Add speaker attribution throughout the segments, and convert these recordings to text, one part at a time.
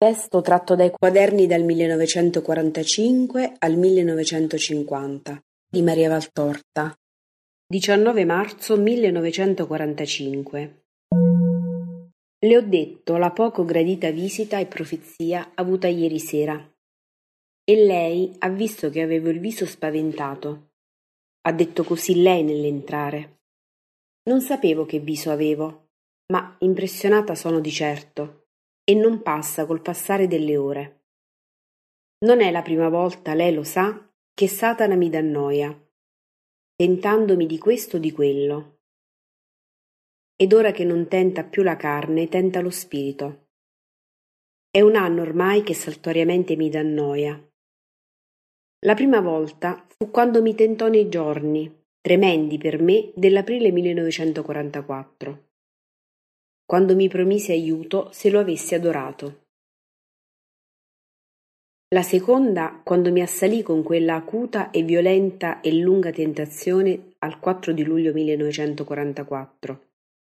Speaker 1: Testo tratto dai quaderni dal 1945 al 1950 di Maria Valtorta. 19 marzo 1945. Le ho detto la poco gradita visita e profezia avuta ieri sera. E lei ha visto che avevo il viso spaventato. Ha detto così lei nell'entrare. Non sapevo che viso avevo, ma impressionata sono di certo. E non passa col passare delle ore. Non è la prima volta, lei lo sa, che Satana mi dà noia, tentandomi di questo o di quello. Ed ora che non tenta più la carne, tenta lo spirito. È un anno ormai che saltuariamente mi dà noia. La prima volta fu quando mi tentò nei giorni, tremendi per me, dell'aprile 1944, quando mi promise aiuto se lo avessi adorato. La seconda, quando mi assalì con quella acuta e violenta e lunga tentazione al 4 di luglio 1944,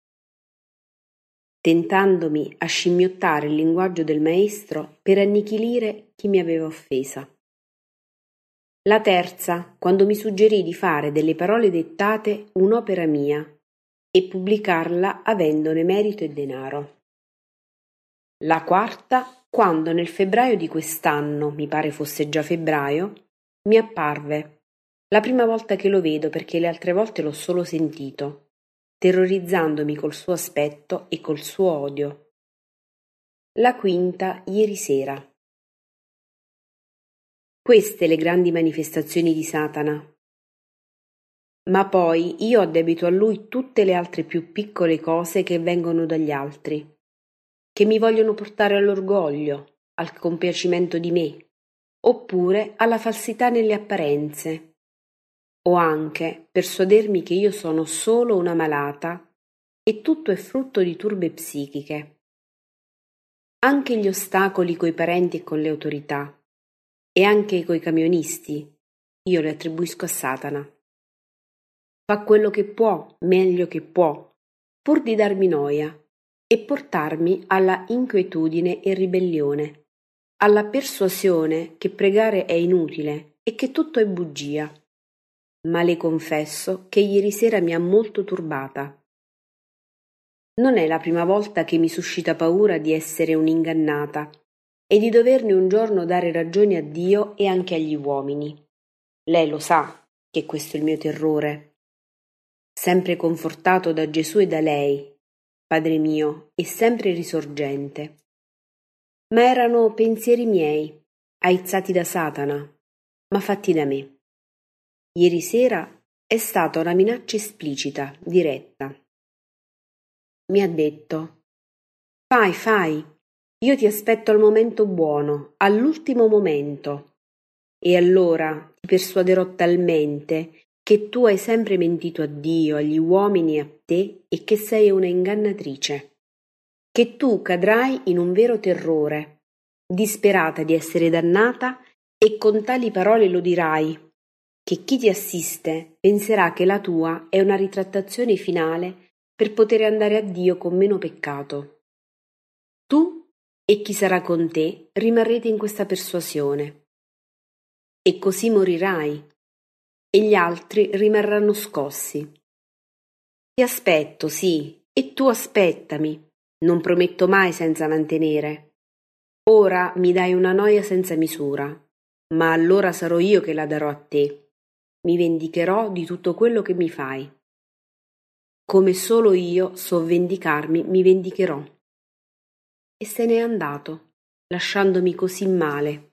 Speaker 1: tentandomi a scimmiottare il linguaggio del maestro per annichilire chi mi aveva offesa. La terza, quando mi suggerì di fare delle parole dettate un'opera mia e pubblicarla avendone merito e denaro. La quarta, quando nel febbraio di quest'anno, mi pare fosse già febbraio, mi apparve, la prima volta che lo vedo perché le altre volte l'ho solo sentito, terrorizzandomi col suo aspetto e col suo odio. La quinta, ieri sera. Queste le grandi manifestazioni di Satana. Ma poi io addebito a lui tutte le altre più piccole cose che vengono dagli altri, che mi vogliono portare all'orgoglio, al compiacimento di me, oppure alla falsità nelle apparenze, o anche persuadermi che io sono solo una malata e tutto è frutto di turbe psichiche. Anche gli ostacoli coi parenti e con le autorità, e anche coi camionisti, io li attribuisco a Satana. Fa quello che può, meglio che può, pur di darmi noia e portarmi alla inquietudine e ribellione, alla persuasione che pregare è inutile e che tutto è bugia. Ma le confesso che ieri sera mi ha molto turbata. Non è la prima volta che mi suscita paura di essere un'ingannata e di doverne un giorno dare ragione a Dio e anche agli uomini. Lei lo sa che questo è il mio terrore. Sempre confortato da Gesù e da lei, Padre mio, e sempre risorgente. Ma erano pensieri miei, aizzati da Satana, ma fatti da me. Ieri sera è stata una minaccia esplicita, diretta. Mi ha detto: fai, io ti aspetto al momento buono, all'ultimo momento, e allora ti persuaderò talmente che tu hai sempre mentito a Dio, agli uomini e a te, e che sei una ingannatrice, che tu cadrai in un vero terrore, disperata di essere dannata, e con tali parole lo dirai, che chi ti assiste penserà che la tua è una ritrattazione finale per poter andare a Dio con meno peccato. Tu e chi sarà con te rimarrete in questa persuasione, e così morirai, e gli altri rimarranno scossi. Ti aspetto, sì, e tu aspettami, non prometto mai senza mantenere. Ora mi dai una noia senza misura, ma allora sarò io che la darò a te. Mi vendicherò di tutto quello che mi fai. Come solo io so vendicarmi, mi vendicherò. E se n'è andato, lasciandomi così male.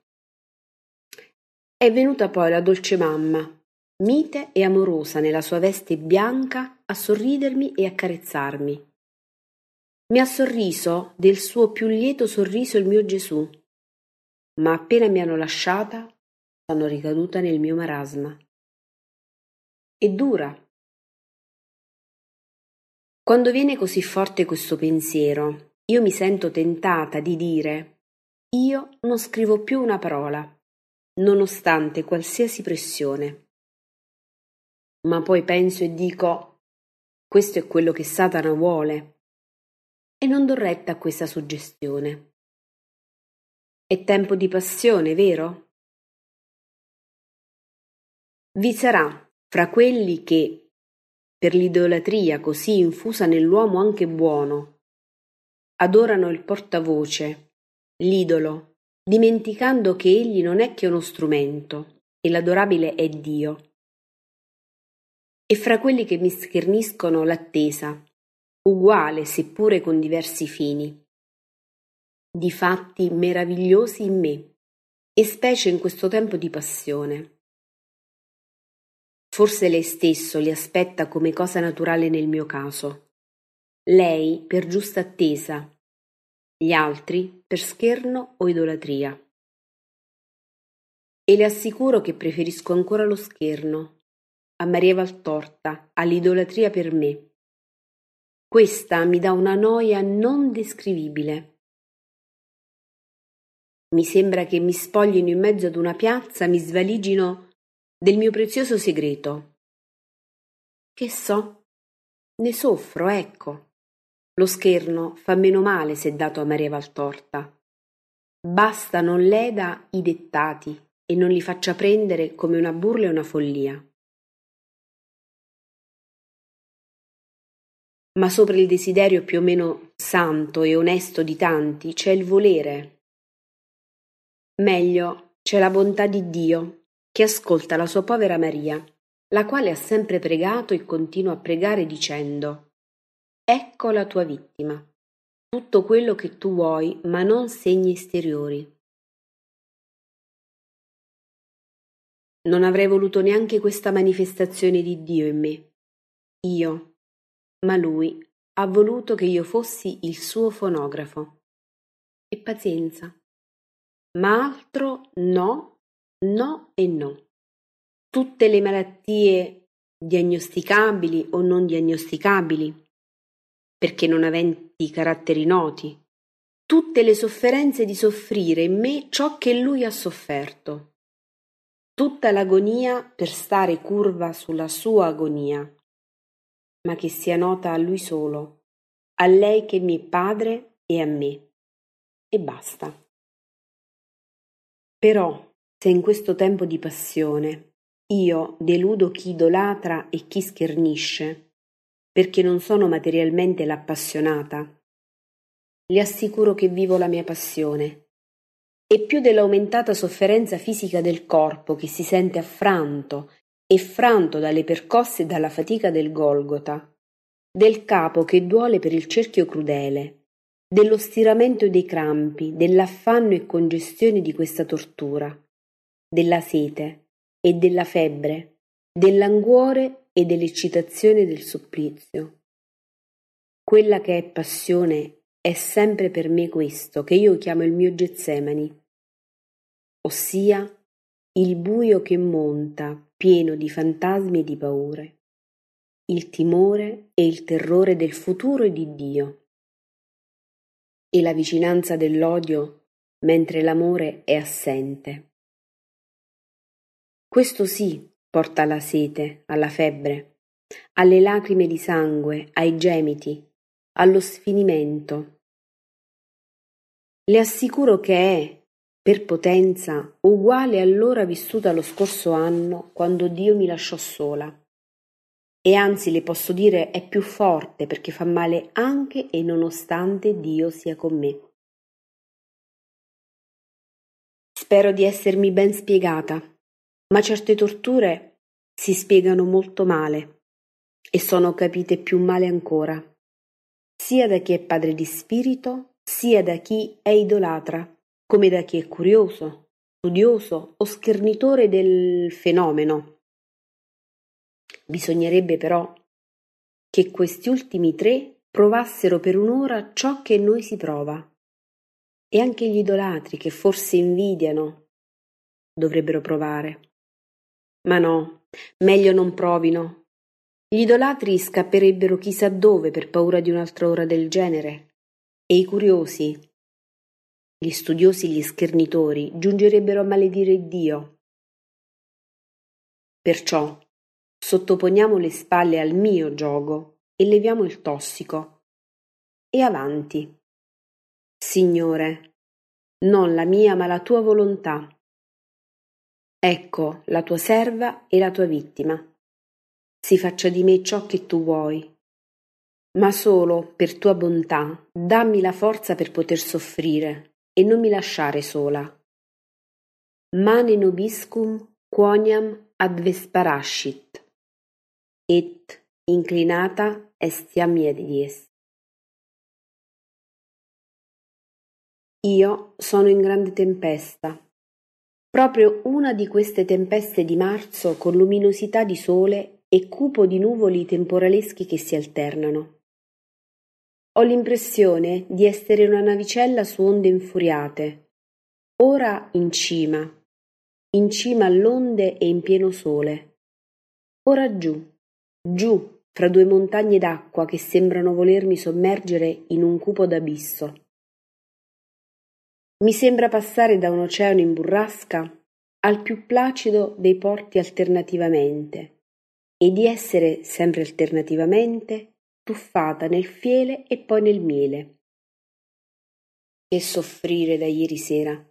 Speaker 1: È venuta poi la dolce mamma, mite e amorosa nella sua veste bianca, a sorridermi e accarezzarmi. Mi ha sorriso del suo più lieto sorriso il mio Gesù, ma appena mi hanno lasciata, sono ricaduta nel mio marasma. È dura. Quando viene così forte questo pensiero, io mi sento tentata di dire: io non scrivo più una parola, nonostante qualsiasi pressione. Ma poi penso e dico: questo è quello che Satana vuole, e non do retta a questa suggestione. È tempo di passione, vero? Vi sarà fra quelli che, per l'idolatria così infusa nell'uomo anche buono, adorano il portavoce, l'idolo, dimenticando che egli non è che uno strumento e l'adorabile è Dio. E fra quelli che mi scherniscono l'attesa, uguale seppure con diversi fini, di fatti meravigliosi in me, e specie in questo tempo di passione. Forse lei stesso li aspetta come cosa naturale nel mio caso, lei per giusta attesa, gli altri per scherno o idolatria. E le assicuro che preferisco ancora lo scherno, a Maria Valtorta, all'idolatria per me. Questa mi dà una noia non descrivibile. Mi sembra che mi spoglino in mezzo ad una piazza, mi svaligino del mio prezioso segreto. Che so, ne soffro, ecco. Lo scherno fa meno male se dato a Maria Valtorta. Basta non leda i dettati e non li faccia prendere come una burla e una follia. Ma sopra il desiderio più o meno santo e onesto di tanti c'è il volere. Meglio, c'è la bontà di Dio, che ascolta la sua povera Maria, la quale ha sempre pregato e continua a pregare dicendo: Ecco la tua vittima, tutto quello che tu vuoi, ma non segni esteriori. Non avrei voluto neanche questa manifestazione di Dio in me, io, ma Lui ha voluto che io fossi il suo fonografo. E pazienza. Ma altro no, no e no. Tutte le malattie diagnosticabili o non diagnosticabili, perché non aventi caratteri noti, tutte le sofferenze di soffrire in me ciò che lui ha sofferto, tutta l'agonia per stare curva sulla sua agonia, ma che sia nota a lui solo, a lei che mi è padre e a me, e basta. Però, se in questo tempo di passione io deludo chi idolatra e chi schernisce, perché non sono materialmente l'appassionata, le assicuro che vivo la mia passione, e più dell'aumentata sofferenza fisica del corpo che si sente affranto e franto dalle percosse e dalla fatica del Golgota, del capo che duole per il cerchio crudele, dello stiramento dei crampi, dell'affanno e congestione di questa tortura, della sete e della febbre, dell'anguore e dell'eccitazione del supplizio. Quella che è passione è sempre per me questo, che io chiamo il mio Getsemani, ossia il buio che monta pieno di fantasmi e di paure, il timore e il terrore del futuro e di Dio, e la vicinanza dell'odio mentre l'amore è assente. Questo sì porta alla sete, alla febbre, alle lacrime di sangue, ai gemiti, allo sfinimento. Le assicuro che è, per potenza, uguale all'ora vissuta lo scorso anno quando Dio mi lasciò sola. E anzi le posso dire è più forte perché fa male anche e nonostante Dio sia con me. Spero di essermi ben spiegata, ma certe torture si spiegano molto male e sono capite più male ancora, sia da chi è padre di spirito, sia da chi è idolatra, come da chi è curioso, studioso o schernitore del fenomeno. Bisognerebbe però che questi ultimi tre provassero per un'ora ciò che noi si prova, e anche gli idolatri che forse invidiano dovrebbero provare. Ma no, meglio non provino. Gli idolatri scapperebbero chissà dove per paura di un'altra ora del genere, e i curiosi, gli studiosi, gli schernitori giungerebbero a maledire Dio. Perciò sottoponiamo le spalle al mio giogo e leviamo il tossico. E avanti. Signore, non la mia ma la tua volontà. Ecco la tua serva e la tua vittima. Si faccia di me ciò che tu vuoi, ma solo per tua bontà dammi la forza per poter soffrire e non mi lasciare sola. Mane nobiscum quoniam advesparascit, et inclinata estiam miedies. Io sono in grande tempesta, proprio una di queste tempeste di marzo con luminosità di sole e cupo di nuvoli temporaleschi che si alternano. Ho l'impressione di essere una navicella su onde infuriate, ora in cima all'onde e in pieno sole, ora giù, fra due montagne d'acqua che sembrano volermi sommergere in un cupo d'abisso. Mi sembra passare da un oceano in burrasca al più placido dei porti alternativamente e di essere sempre alternativamente tuffata nel fiele e poi nel miele. Che soffrire da ieri sera.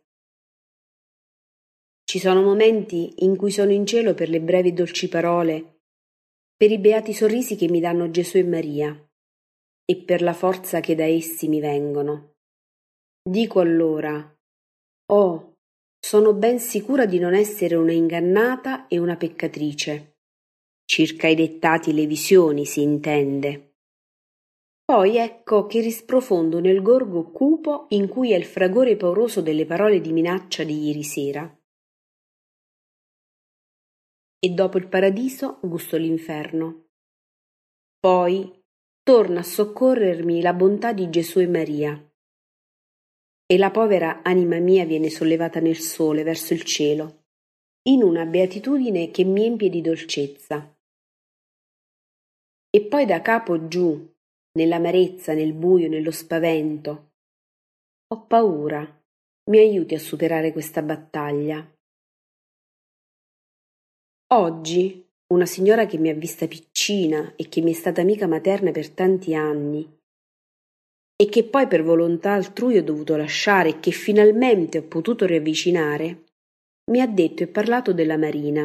Speaker 1: Ci sono momenti in cui sono in cielo per le brevi e dolci parole, per i beati sorrisi che mi danno Gesù e Maria e per la forza che da essi mi vengono. Dico allora: oh, sono ben sicura di non essere una ingannata e una peccatrice. Circa i dettati e le visioni, si intende. Poi ecco che risprofondo nel gorgo cupo in cui è il fragore pauroso delle parole di minaccia di ieri sera. E dopo il paradiso gusto l'inferno. Poi torna a soccorrermi la bontà di Gesù e Maria. E la povera anima mia viene sollevata nel sole verso il cielo, in una beatitudine che mi empie di dolcezza. E poi da capo giù, nell'amarezza, nel buio, nello spavento. Ho paura, mi aiuti a superare questa battaglia. Oggi, una signora che mi ha vista piccina e che mi è stata amica materna per tanti anni, e che poi per volontà altrui ho dovuto lasciare e che finalmente ho potuto riavvicinare, mi ha detto e parlato della Marina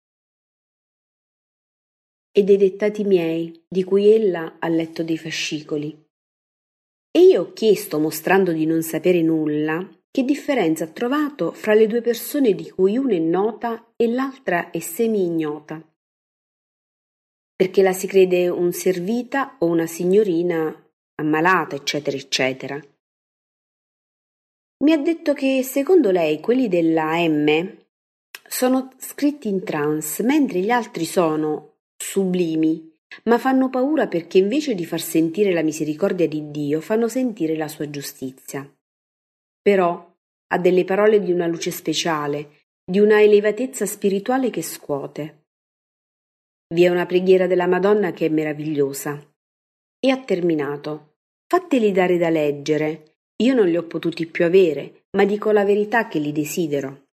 Speaker 1: e dei dettati miei di cui ella ha letto dei fascicoli. E io ho chiesto, mostrando di non sapere nulla, che differenza ha trovato fra le due persone di cui una è nota e l'altra è semi-ignota. Perché la si crede un servita o una signorina ammalata, eccetera, eccetera. Mi ha detto che secondo lei quelli della M sono scritti in trance, mentre gli altri sono sublimi, ma fanno paura perché invece di far sentire la misericordia di Dio, fanno sentire la sua giustizia. Però ha delle parole di una luce speciale, di una elevatezza spirituale che scuote. Vi è una preghiera della Madonna che è meravigliosa. E ha terminato: fateli dare da leggere, io non li ho potuti più avere, ma dico la verità che li desidero.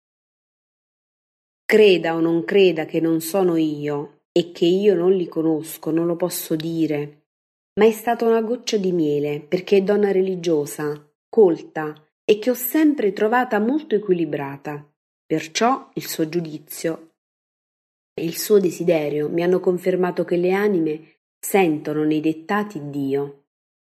Speaker 1: Creda o non creda che non sono io e che io non li conosco, non lo posso dire, ma è stata una goccia di miele perché è donna religiosa, colta e che ho sempre trovata molto equilibrata. Perciò il suo giudizio e il suo desiderio mi hanno confermato che le anime sentono nei dettati Dio.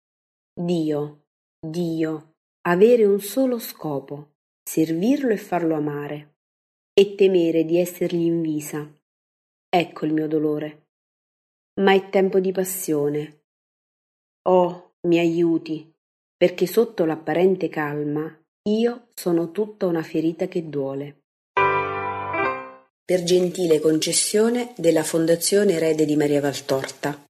Speaker 1: Dio, avere un solo scopo, servirlo e farlo amare, e temere di essergli invisa. Ecco il mio dolore. Ma è tempo di passione. Oh, mi aiuti, perché sotto l'apparente calma io sono tutta una ferita che duole. Per gentile concessione della Fondazione Erede di Maria Valtorta.